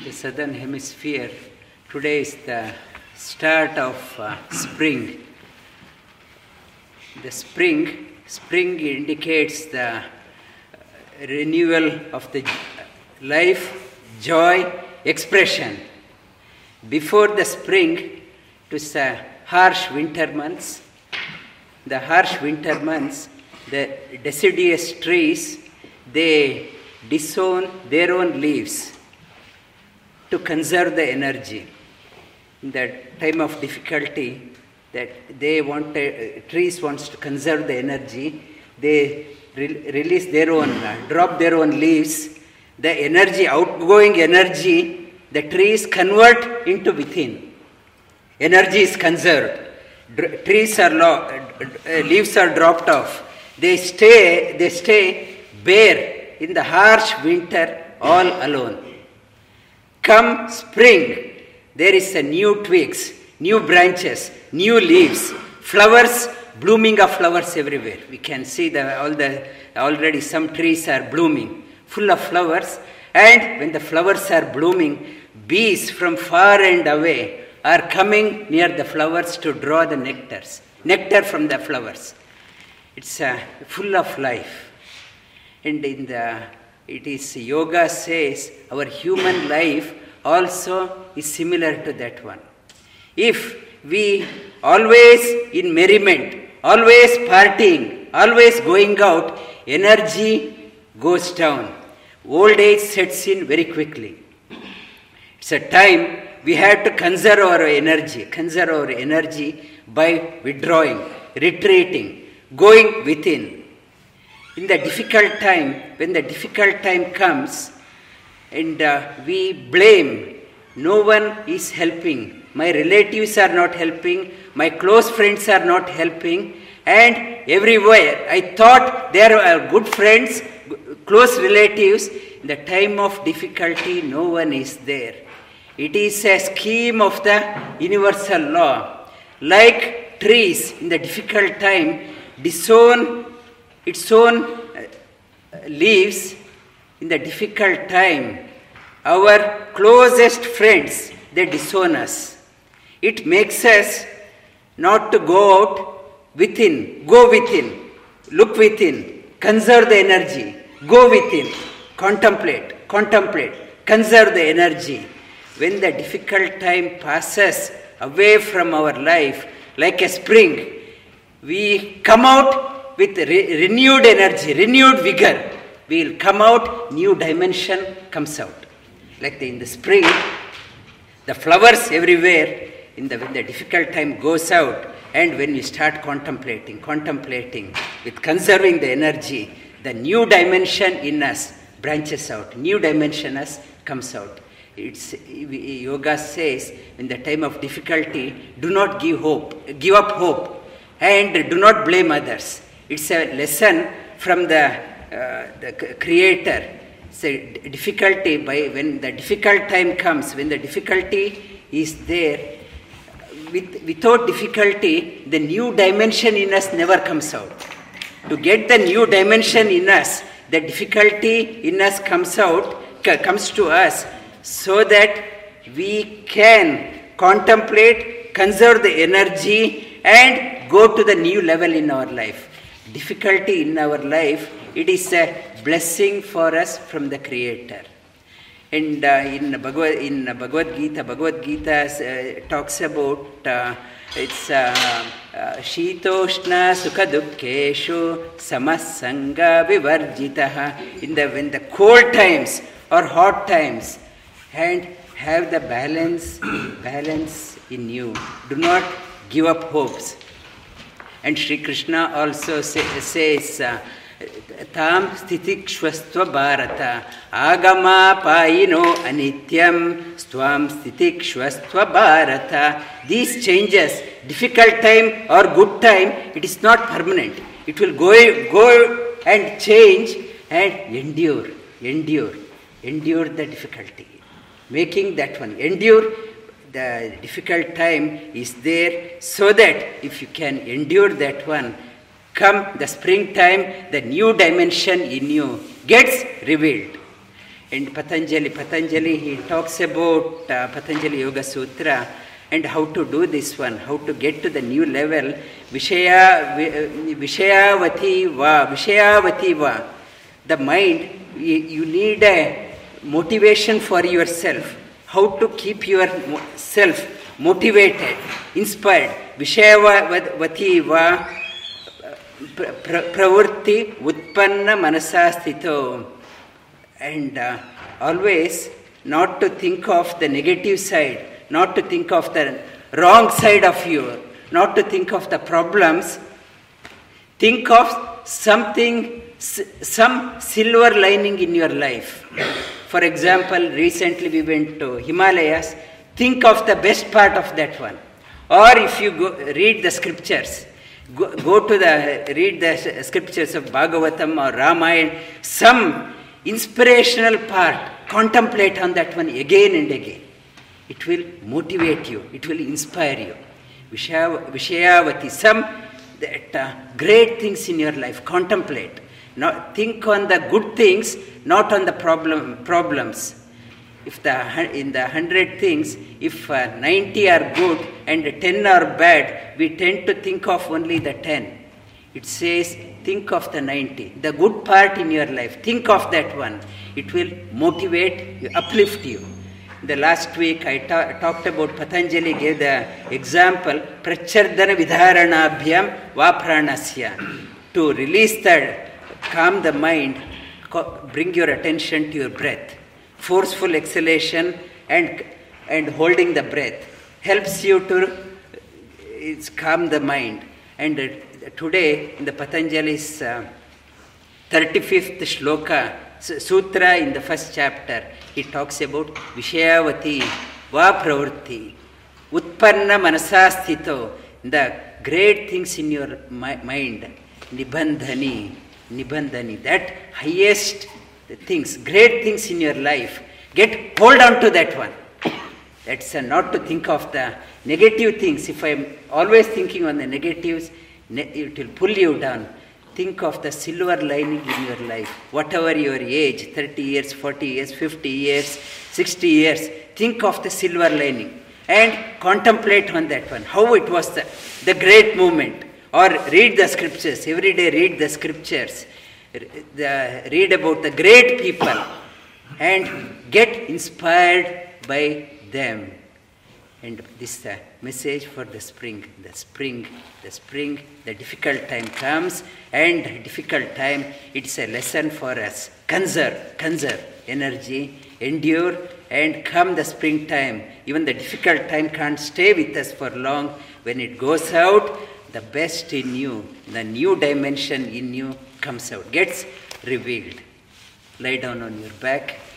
the southern hemisphere, today is the start of spring. The spring indicates the renewal of the life, joy, expression. Before the spring, it was the harsh winter months. The harsh winter months, the deciduous trees, they disown their own leaves to conserve the energy. In the time of difficulty, that they trees wants to conserve the energy, they release their own, drop their own leaves. The energy, outgoing energy, the trees convert into within. Energy is conserved. Leaves are dropped off. They stay bare in the harsh winter all alone. Come spring, there is a new twigs, new branches, new leaves, flowers, blooming of flowers everywhere. We can see already some trees are blooming, full of flowers. And when the flowers are blooming, bees from far and away are coming near the flowers to draw the nectar from the flowers. It's full of life. And it is yoga says our human life also is similar to that one. If we always in merriment, always partying, always going out, energy goes down. Old age sets in very quickly. It's a time we have to conserve our energy by withdrawing, retreating, going within. In the difficult time, when the difficult time comes, and we blame, no one is helping. My relatives are not helping, my close friends are not helping, and everywhere I thought there are good friends, close relatives. In the time of difficulty, no one is there. It is a scheme of the universal law. Like trees in the difficult time disown its own leaves, in the difficult time, our closest friends, they disown us. It makes us not to go out within, go within, look within, conserve the energy, go within, contemplate, conserve the energy. When the difficult time passes away from our life, like a spring, we come out with renewed energy, renewed vigor. We will come out, new dimension comes out. Like in the spring, the flowers everywhere, when the difficult time goes out, and when we start contemplating, with conserving the energy, the new dimension in us branches out, new dimension us comes out. Yoga says, in the time of difficulty, do not give up hope, and do not blame others. It's a lesson from the Creator. It's a difficulty, when the difficult time comes, when the difficulty is there, without difficulty, the new dimension in us never comes out. To get the new dimension in us, the difficulty in us comes to us, so that we can contemplate, conserve the energy, and go to the new level in our life. Difficulty in our life, it is a blessing for us from the Creator. And in Bhagavad Gita talks about it's Shitoshna Sukha Dukkeshu Samasanga Vivarjitaha. When the cold times or hot times, and have the balance in you. Do not give up hopes. And Sri Krishna also says, Tam stitikshvastva bharata agama payino anityam stvam stitikshvastva bharata. These changes, difficult time or good time, it is not permanent. It will go and change and endure the difficulty. Making that one endure, the difficult time is there, so that if you can endure that one, come the springtime, the new dimension in you gets revealed. and Patanjali, he talks about Patanjali Yoga Sutra and how to do this one, how to get to the new level. Vishayavati va. The mind, you need a motivation for yourself. How to keep yourself motivated, inspired. Vishayavati va pravurti utpanna manasasthito. And always not to think of the negative side, not to think of the wrong side of you, not to think of the problems. Think of something, some silver lining in your life. For example, recently we went to Himalayas. Think of the best part of that one. Or if you read the scriptures, read the scriptures of Bhagavatam or Ramayana, some inspirational part, contemplate on that one again and again. It will motivate you, it will inspire you. Vishayavati, some great things in your life, contemplate. Think on the good things, not on the problems. If in the 100 things, if 90 are good and 10 are bad, we tend to think of only the 10. It says, think of the 90, the good part in your life. Think of that one. It will motivate you, uplift you. The last week I talked about Patanjali gave the example, Prachardana Vidharanabhyam Vapranasya. To release that, calm the mind, bring your attention to your breath. Forceful exhalation and holding the breath helps you to calm the mind. And today in the Patanjali's 35th shloka, sutra in the first chapter, he talks about Vishayavati va pravurti utpanna manasasthito, the great things in your mind, nibandhani, that highest things, great things in your life, hold on to that one. That's not to think of the negative things. If I'm always thinking on the negatives, it will pull you down. Think of the silver lining in your life. Whatever your age, 30 years, 40 years, 50 years, 60 years, think of the silver lining and contemplate on that one. How it was the great moment. Or read the scriptures. Every day read the scriptures. Read about the great people and get inspired by them. And this is the message for the spring. The difficult time comes, and difficult time, it's a lesson for us. Conserve energy, endure, and come the springtime. Even the difficult time can't stay with us for long. When it goes out, the best in you, the new dimension in you comes out, gets revealed. Lie down on your back.